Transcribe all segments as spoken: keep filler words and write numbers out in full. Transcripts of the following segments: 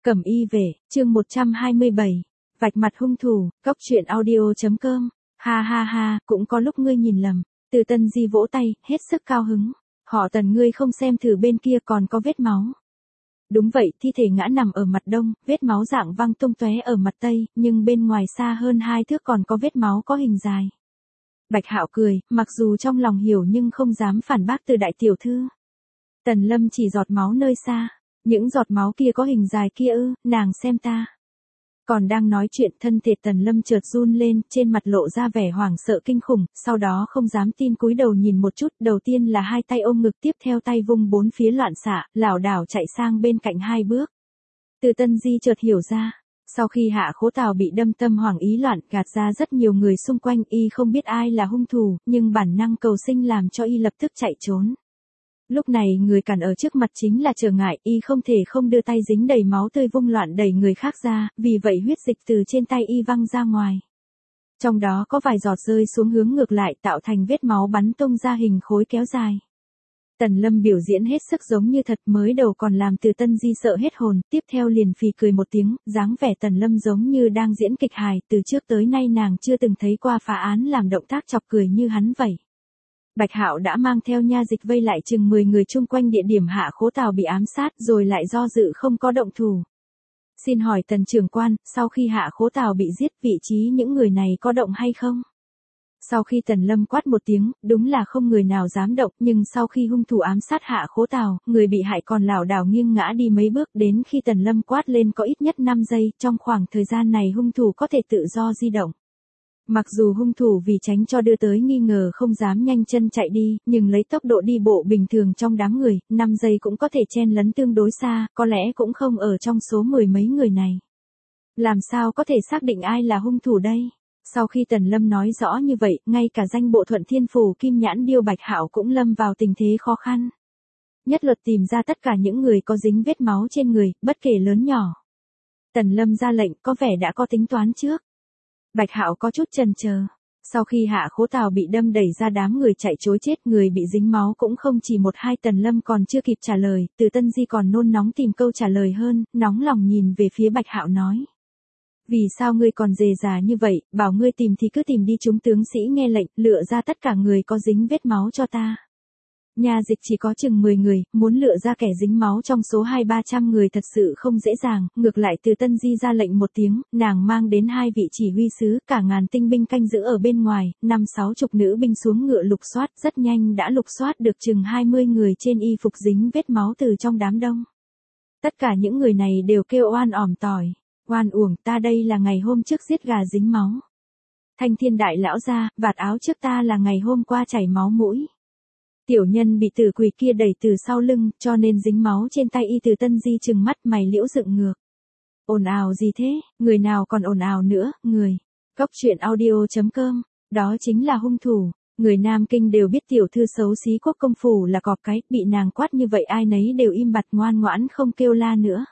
Cẩm y về, chương một trăm hai mươi bảy. Vạch mặt hung thủ, góc truyện audio chấm com. Ha ha ha, cũng có lúc ngươi nhìn lầm. Từ Tân Di vỗ tay, hết sức cao hứng. Họ Tần ngươi không xem thử bên kia còn có vết máu. Đúng vậy, thi thể ngã nằm ở mặt đông, vết máu dạng văng tung tóe ở mặt tây, nhưng bên ngoài xa hơn hai thước còn có vết máu có hình dài. Bạch Hạo cười, mặc dù trong lòng hiểu nhưng không dám phản bác từ đại tiểu thư. Tần Lâm chỉ giọt máu nơi xa. Những giọt máu kia có hình dài kia ư, nàng xem ta. Còn đang nói chuyện, thân thể Tần Lâm chợt run lên, trên mặt lộ ra vẻ hoảng sợ kinh khủng, sau đó không dám tin cúi đầu nhìn một chút, đầu tiên là hai tay ôm ngực, tiếp theo tay vung bốn phía loạn xạ, lảo đảo chạy sang bên cạnh hai bước. Từ Tân Di chợt hiểu ra, sau khi Hạ Khố Tào bị đâm tâm hoảng ý loạn, gạt ra rất nhiều người xung quanh, y không biết ai là hung thủ, nhưng bản năng cầu sinh làm cho y lập tức chạy trốn. Lúc này người cản ở trước mặt chính là trở ngại, y không thể không đưa tay dính đầy máu tươi vung loạn đẩy người khác ra, vì vậy huyết dịch từ trên tay y văng ra ngoài. Trong đó có vài giọt rơi xuống hướng ngược lại tạo thành vết máu bắn tung ra hình khối kéo dài. Tần Lâm biểu diễn hết sức giống như thật, mới đầu còn làm Từ Tân Di sợ hết hồn, tiếp theo liền phì cười một tiếng, dáng vẻ Tần Lâm giống như đang diễn kịch hài, từ trước tới nay nàng chưa từng thấy qua phá án làm động tác chọc cười như hắn vậy. Bạch Hạo đã mang theo nha dịch vây lại chừng mười người chung quanh địa điểm Hạ Khố Tào bị ám sát, rồi lại do dự không có động thủ. Xin hỏi Tần trưởng quan, sau khi Hạ Khố Tào bị giết, vị trí những người này có động hay không? Sau khi Tần Lâm quát một tiếng, đúng là không người nào dám động, nhưng sau khi hung thủ ám sát Hạ Khố Tào, người bị hại còn lảo đảo nghiêng ngã đi mấy bước, đến khi Tần Lâm quát lên có ít nhất năm giây, trong khoảng thời gian này hung thủ có thể tự do di động. Mặc dù hung thủ vì tránh cho đưa tới nghi ngờ không dám nhanh chân chạy đi, nhưng lấy tốc độ đi bộ bình thường trong đám người, năm giây cũng có thể chen lấn tương đối xa, có lẽ cũng không ở trong số mười mấy người này. Làm sao có thể xác định ai là hung thủ đây? Sau khi Tần Lâm nói rõ như vậy, ngay cả danh bộ Thuận Thiên Phủ Kim Nhãn Điêu Bạch Hạo cũng lâm vào tình thế khó khăn. Nhất luật tìm ra tất cả những người có dính vết máu trên người, bất kể lớn nhỏ. Tần Lâm ra lệnh, có vẻ đã có tính toán trước. Bạch Hạo có chút chần chờ. Sau khi Hạ Khố Tào bị đâm đẩy ra đám người chạy trối chết, người bị dính máu cũng không chỉ một hai. Tần Lâm còn chưa kịp trả lời, Từ Tân Di còn nôn nóng tìm câu trả lời hơn, nóng lòng nhìn về phía Bạch Hạo nói. Vì sao ngươi còn dè dà như vậy, bảo ngươi tìm thì cứ tìm đi. Chúng tướng sĩ nghe lệnh, lựa ra tất cả người có dính vết máu cho ta. Nhà dịch chỉ có chừng mười người, muốn lựa ra kẻ dính máu trong số hai ba trăm người thật sự không dễ dàng, ngược lại Từ Tân Di ra lệnh một tiếng, nàng mang đến hai vị chỉ huy sứ, cả ngàn tinh binh canh giữ ở bên ngoài, năm sáu chục nữ binh xuống ngựa lục soát, rất nhanh đã lục soát được chừng hai mươi người trên y phục dính vết máu từ trong đám đông. Tất cả những người này đều kêu oan ỏm tỏi, oan uổng, ta đây là ngày hôm trước giết gà dính máu. Thanh Thiên đại lão gia, vạt áo trước ta là ngày hôm qua chảy máu mũi. Tiểu nhân bị tử quỷ kia đẩy từ sau lưng, cho nên dính máu trên tay y. Từ Tân Di trừng mắt mày liễu dựng ngược. Ồn ào gì thế, người nào còn ồn ào nữa, người. Góc truyện audio chấm com, đó chính là hung thủ. Người Nam Kinh đều biết tiểu thư xấu xí Quốc công phủ là cọp cái, bị nàng quát như vậy ai nấy đều im bặt ngoan ngoãn không kêu la nữa.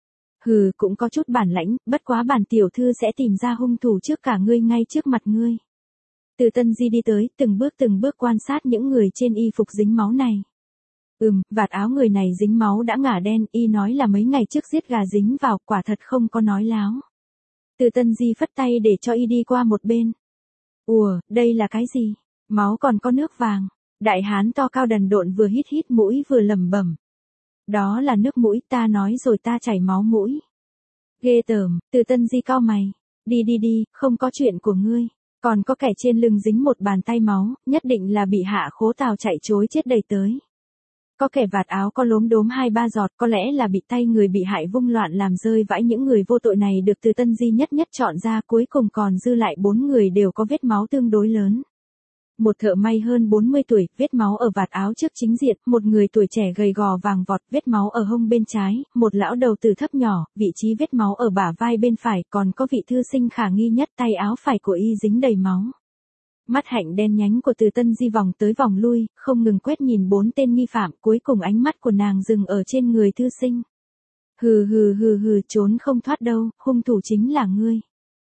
Hừ, cũng có chút bản lãnh, bất quá bản tiểu thư sẽ tìm ra hung thủ trước cả ngươi ngay trước mặt ngươi. Từ Tân Di đi tới, từng bước từng bước quan sát những người trên y phục dính máu này. Ừm, vạt áo người này dính máu đã ngả đen, y nói là mấy ngày trước giết gà dính vào, quả thật không có nói láo. Từ Tân Di phất tay để cho y đi qua một bên. Ủa, đây là cái gì? Máu còn có nước vàng. Đại hán to cao đần độn vừa hít hít mũi vừa lẩm bẩm. Đó là nước mũi, ta nói rồi ta chảy máu mũi. Ghê tởm. Từ Tân Di cau mày. Đi đi đi, không có chuyện của ngươi. Còn có kẻ trên lưng dính một bàn tay máu, nhất định là bị Hạ Khố Tào chạy trối chết đẩy tới. Có kẻ vạt áo có lốm đốm hai ba giọt, có lẽ là bị tay người bị hại vung loạn làm rơi vãi. Những người vô tội này được Từ Tân Di nhất nhất chọn ra, cuối cùng còn dư lại bốn người đều có vết máu tương đối lớn. Một thợ may hơn bốn mươi tuổi, vết máu ở vạt áo trước chính diện, một người tuổi trẻ gầy gò vàng vọt, vết máu ở hông bên trái, một lão đầu tử thấp nhỏ, vị trí vết máu ở bả vai bên phải, còn có vị thư sinh khả nghi nhất, tay áo phải của y dính đầy máu. Mắt hạnh đen nhánh của Từ Tân Di vòng tới vòng lui, không ngừng quét nhìn bốn tên nghi phạm, cuối cùng ánh mắt của nàng dừng ở trên người thư sinh. Hừ hừ hừ hừ, trốn không thoát đâu, hung thủ chính là ngươi.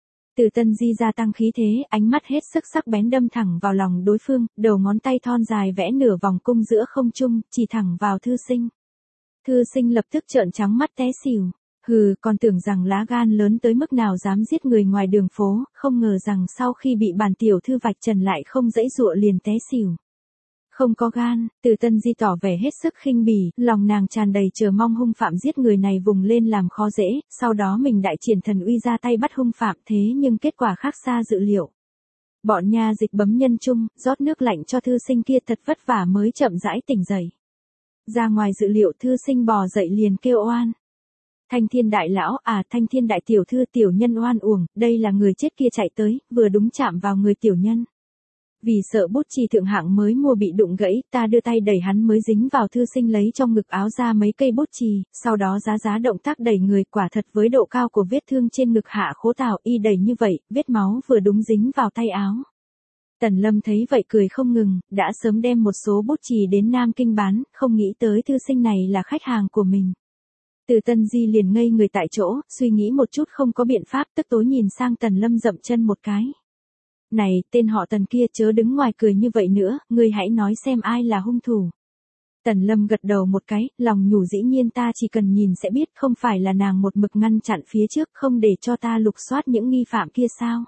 Từ Tân Di gia tăng khí thế, ánh mắt hết sức sắc bén đâm thẳng vào lòng đối phương, đầu ngón tay thon dài vẽ nửa vòng cung giữa không trung, chỉ thẳng vào thư sinh. Thư sinh lập tức trợn trắng mắt té xỉu. Hừ, còn tưởng rằng lá gan lớn tới mức nào dám giết người ngoài đường phố, không ngờ rằng sau khi bị bản tiểu thư vạch trần lại không dãy dụa liền té xỉu. Không có gan, Từ Tân Di tỏ vẻ hết sức khinh bỉ, lòng nàng tràn đầy chờ mong hung phạm giết người này vùng lên làm khó dễ, sau đó mình đại triển thần uy ra tay bắt hung phạm thế nhưng kết quả khác xa dự liệu. Bọn nha dịch bấm nhân chung, rót nước lạnh cho thư sinh kia thật vất vả mới chậm rãi tỉnh dậy. Ra ngoài dự liệu thư sinh bò dậy liền kêu oan. Thanh Thiên đại lão, à Thanh Thiên đại tiểu thư tiểu nhân oan uổng, đây là người chết kia chạy tới, vừa đúng chạm vào người tiểu nhân. Vì sợ bút chì thượng hạng mới mua bị đụng gãy, ta đưa tay đẩy hắn mới dính vào thư sinh lấy trong ngực áo ra mấy cây bút chì, sau đó giá giá động tác đẩy người quả thật với độ cao của vết thương trên ngực hạ khố tào y đẩy như vậy, vết máu vừa đúng dính vào tay áo. Tần Lâm thấy vậy cười không ngừng, đã sớm đem một số bút chì đến Nam Kinh bán, không nghĩ tới thư sinh này là khách hàng của mình. Từ Tân Di liền ngây người tại chỗ, suy nghĩ một chút không có biện pháp, tức tối nhìn sang Tần Lâm dậm chân một cái. Này, tên họ Tần kia chớ đứng ngoài cười như vậy nữa, ngươi hãy nói xem ai là hung thủ. Tần Lâm gật đầu một cái, lòng nhủ dĩ nhiên ta chỉ cần nhìn sẽ biết, không phải là nàng một mực ngăn chặn phía trước không để cho ta lục soát những nghi phạm kia sao.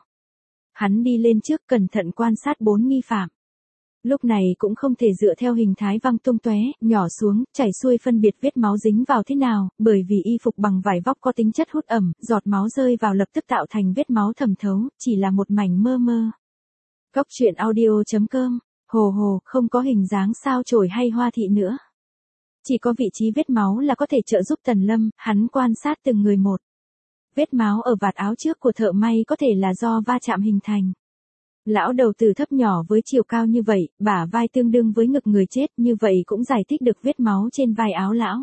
Hắn đi lên trước cẩn thận quan sát bốn nghi phạm. Lúc này cũng không thể dựa theo hình thái văng tung tóe, nhỏ xuống, chảy xuôi phân biệt vết máu dính vào thế nào, bởi vì y phục bằng vải vóc có tính chất hút ẩm, giọt máu rơi vào lập tức tạo thành vết máu thẩm thấu, chỉ là một mảnh mơ mơ. Góc truyện audio chấm com, hồ hồ, không có hình dáng sao chổi hay hoa thị nữa. Chỉ có vị trí vết máu là có thể trợ giúp Tần Lâm, hắn quan sát từng người một. Vết máu ở vạt áo trước của thợ may có thể là do va chạm hình thành. Lão đầu tử thấp nhỏ với chiều cao như vậy, bả vai tương đương với ngực người chết, như vậy cũng giải thích được vết máu trên vai áo lão.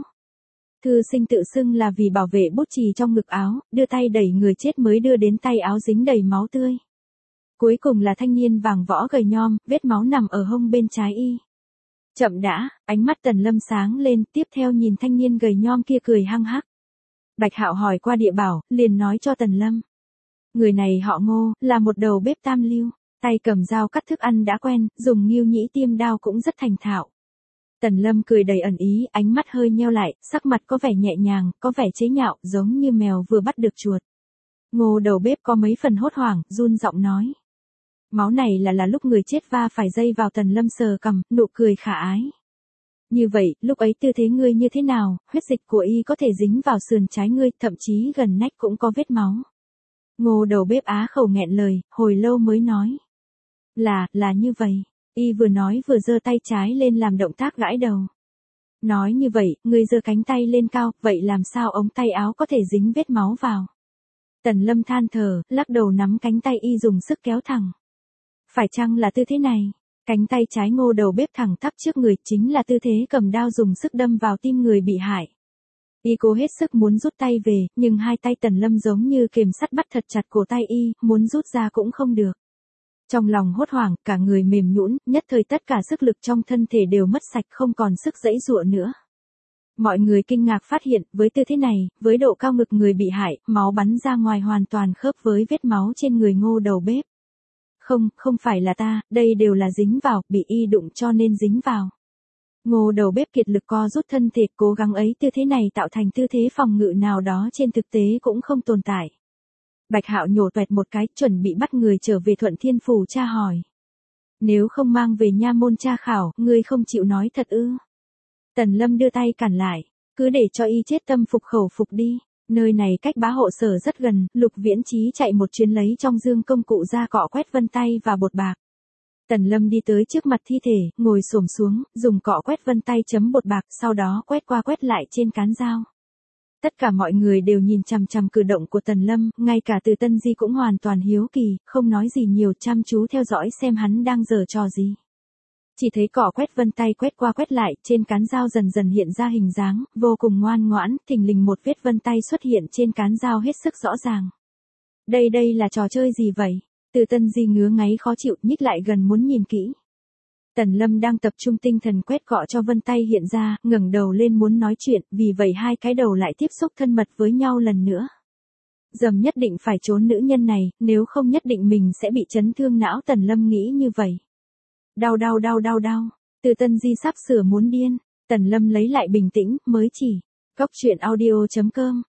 Thư sinh tự xưng là vì bảo vệ bút chì trong ngực áo, đưa tay đẩy người chết mới đưa đến tay áo dính đầy máu tươi. Cuối cùng là thanh niên vàng võ gầy nhom, vết máu nằm ở hông bên trái y. Chậm đã, ánh mắt Tần Lâm sáng lên, tiếp theo nhìn thanh niên gầy nhom kia cười hăng hắc. Bạch Hạo hỏi qua địa bảo, liền nói cho Tần Lâm. Người này họ Ngô, là một đầu bếp tam lưu. Tay cầm dao cắt thức ăn đã quen, dùng nghiêu nhĩ tiêm đao cũng rất thành thạo. Tần Lâm cười đầy ẩn ý, ánh mắt hơi nheo lại, sắc mặt có vẻ nhẹ nhàng, có vẻ chế nhạo, giống như mèo vừa bắt được chuột. Ngô đầu bếp có mấy phần hốt hoảng, run giọng nói. Máu này là là lúc người chết va phải dây vào Tần Lâm sờ cằm, nụ cười khả ái. Như vậy, lúc ấy tư thế ngươi như thế nào, huyết dịch của y có thể dính vào sườn trái ngươi, thậm chí gần nách cũng có vết máu. Ngô đầu bếp á khẩu nghẹn lời, hồi lâu mới nói. Là, là như vậy, y vừa nói vừa giơ tay trái lên làm động tác gãi đầu. Nói như vậy, ngươi giơ cánh tay lên cao, vậy làm sao ống tay áo có thể dính vết máu vào? Tần Lâm than thở, lắc đầu nắm cánh tay y dùng sức kéo thẳng. Phải chăng là tư thế này? Cánh tay trái Ngô đầu bếp thẳng thắp trước người chính là tư thế cầm đao dùng sức đâm vào tim người bị hại. Y cố hết sức muốn rút tay về, nhưng hai tay Tần Lâm giống như kềm sắt bắt thật chặt cổ tay y, muốn rút ra cũng không được. Trong lòng hốt hoảng, cả người mềm nhũn, nhất thời tất cả sức lực trong thân thể đều mất sạch không còn sức giãy giụa nữa. Mọi người kinh ngạc phát hiện, với tư thế này, với độ cao ngực người bị hại, máu bắn ra ngoài hoàn toàn khớp với vết máu trên người Ngô đầu bếp. Không, không phải là ta, đây đều là dính vào, bị y đụng cho nên dính vào. Ngô đầu bếp kiệt lực co rút thân thể, cố gắng ấy tư thế này tạo thành tư thế phòng ngự nào đó trên thực tế cũng không tồn tại. Bạch Hạo nhổ toẹt một cái, chuẩn bị bắt người trở về Thuận Thiên Phủ tra hỏi. Nếu không mang về nha môn tra khảo, ngươi không chịu nói thật ư? Tần Lâm đưa tay cản lại, cứ để cho y chết tâm phục khẩu phục đi. Nơi này cách bá hộ sở rất gần, Lục Viễn Chí chạy một chuyến lấy trong dương công cụ ra cọ quét vân tay và bột bạc. Tần Lâm đi tới trước mặt thi thể, ngồi xổm xuống, dùng cọ quét vân tay chấm bột bạc, sau đó quét qua quét lại trên cán dao. Tất cả mọi người đều nhìn chằm chằm cử động của Tần Lâm, ngay cả Từ Tân Di cũng hoàn toàn hiếu kỳ, không nói gì nhiều, chăm chú theo dõi xem hắn đang giở trò gì. Chỉ thấy cọ quét vân tay quét qua quét lại, trên cán dao dần dần hiện ra hình dáng, vô cùng ngoan ngoãn, thình lình một vết vân tay xuất hiện trên cán dao hết sức rõ ràng. Đây đây là trò chơi gì vậy? Từ Tân Di ngứa ngáy khó chịu, nhích lại gần muốn nhìn kỹ. Tần Lâm đang tập trung tinh thần quét cọ cho vân tay hiện ra, ngẩng đầu lên muốn nói chuyện, vì vậy hai cái đầu lại tiếp xúc thân mật với nhau lần nữa. Dầm nhất định phải trốn nữ nhân này, nếu không nhất định mình sẽ bị chấn thương não. Tần Lâm nghĩ như vậy. Đau đau đau đau đau, Từ Tân Di sắp sửa muốn điên. Tần Lâm lấy lại bình tĩnh, mới chỉ. Góc truyện audio chấm com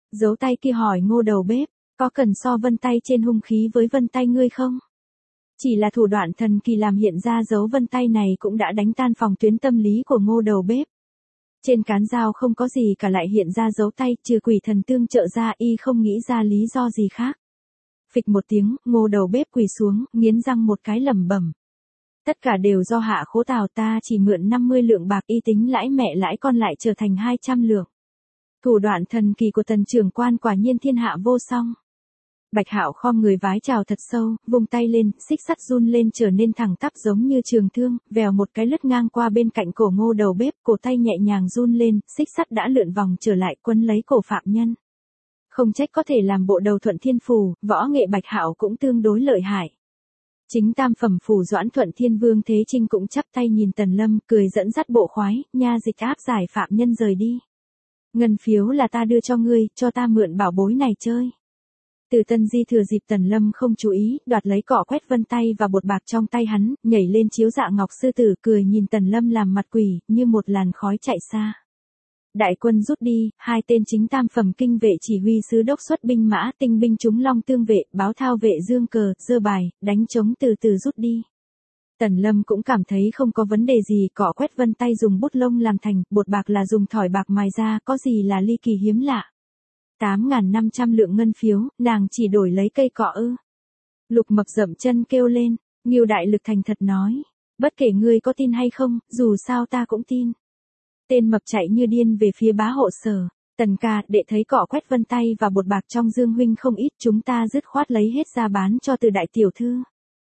Giấu tay kia hỏi Ngô đầu bếp, có cần so vân tay trên hung khí với vân tay ngươi không? Chỉ là thủ đoạn thần kỳ làm hiện ra dấu vân tay này cũng đã đánh tan phòng tuyến tâm lý của Ngô đầu bếp. Trên cán dao không có gì cả lại hiện ra dấu tay, trừ quỷ thần tương trợ ra y không nghĩ ra lý do gì khác. Phịch một tiếng, Ngô đầu bếp quỳ xuống, nghiến răng một cái lẩm bẩm. Tất cả đều do Hạ Khố Tào, ta chỉ mượn năm mươi lượng bạc, y tính lãi mẹ lãi con lại trở thành hai trăm lượng. Thủ đoạn thần kỳ của Tần trưởng quan quả nhiên thiên hạ vô song. Bạch Hạo khom người vái chào thật sâu, vung tay lên, xích sắt run lên trở nên thẳng tắp giống như trường thương, vèo một cái lướt ngang qua bên cạnh cổ Ngô đầu bếp, cổ tay nhẹ nhàng run lên, xích sắt đã lượn vòng trở lại quấn lấy cổ phạm nhân. Không trách có thể làm bộ đầu Thuận Thiên Phù, võ nghệ Bạch Hạo cũng tương đối lợi hại. Chính tam phẩm phủ Doãn Thuận Thiên Vương Thế Trinh cũng chắp tay nhìn Tần Lâm, cười dẫn dắt bộ khoái, nha dịch áp giải phạm nhân rời đi. Ngân phiếu là ta đưa cho ngươi, cho ta mượn bảo bối này chơi. Từ Tân Di thừa dịp Tần Lâm không chú ý, đoạt lấy cỏ quét vân tay và bột bạc trong tay hắn, nhảy lên chiếu dạ ngọc sư tử, cười nhìn Tần Lâm làm mặt quỷ, như một làn khói chạy xa. Đại quân rút đi, hai tên chính tam phẩm kinh vệ chỉ huy sứ đốc xuất binh mã, tinh binh chúng long tương vệ, báo thao vệ dương cờ, dơ bài, đánh trống từ từ rút đi. Tần Lâm cũng cảm thấy không có vấn đề gì, cỏ quét vân tay dùng bút lông làm thành, bột bạc là dùng thỏi bạc mài ra, có gì là ly kỳ hiếm lạ. tám nghìn năm trăm lượng ngân phiếu, nàng chỉ đổi lấy cây cọ ư. Lục Mập dậm chân kêu lên, Ngưu Đại Lực thành thật nói, bất kể ngươi có tin hay không, dù sao ta cũng tin. Tên Mập chạy như điên về phía bá hộ Sở, Tần ca, đệ thấy cọ quét vân tay và bột bạc trong dương huynh không ít, chúng ta dứt khoát lấy hết ra bán cho Từ đại tiểu thư.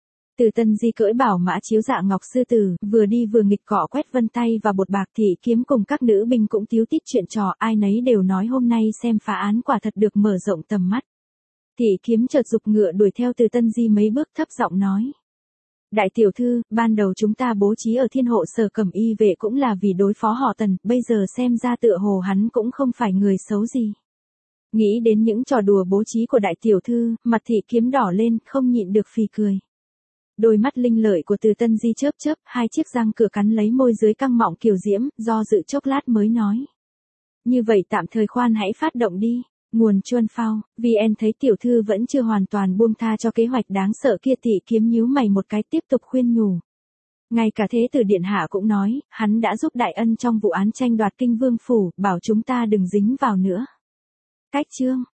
Từ Tân Di cưỡi bảo mã chiếu dạ ngọc sư tử, vừa đi vừa nghịch cọ quét vân tay và bột bạc, Thị Kiếm cùng các nữ binh cũng tíu tít chuyện trò, ai nấy đều nói hôm nay xem phá án quả thật được mở rộng tầm mắt. Thị Kiếm chợt giục ngựa đuổi theo Từ Tân Di mấy bước, thấp giọng nói. Đại tiểu thư, ban đầu chúng ta bố trí ở Thiên Hộ Sở Cẩm Y vệ cũng là vì đối phó họ Tần, bây giờ xem ra tựa hồ hắn cũng không phải người xấu gì. Nghĩ đến những trò đùa bố trí của đại tiểu thư, mặt Thị Kiếm đỏ lên, không nhịn được phì cười. Đôi mắt linh lợi của Từ Tân Di chớp chớp, hai chiếc răng cửa cắn lấy môi dưới căng mọng kiều diễm, do dự chốc lát mới nói. Như vậy tạm thời khoan hãy phát động đi. Nguồn Chuân Phao, vê en thấy tiểu thư vẫn chưa hoàn toàn buông tha cho kế hoạch đáng sợ kia, Thị Kiếm nhíu mày một cái tiếp tục khuyên nhủ. Ngay cả Thế Tử Điện Hạ cũng nói, hắn đã giúp đại ân trong vụ án tranh đoạt Kinh Vương Phủ, bảo chúng ta đừng dính vào nữa. Cách chương.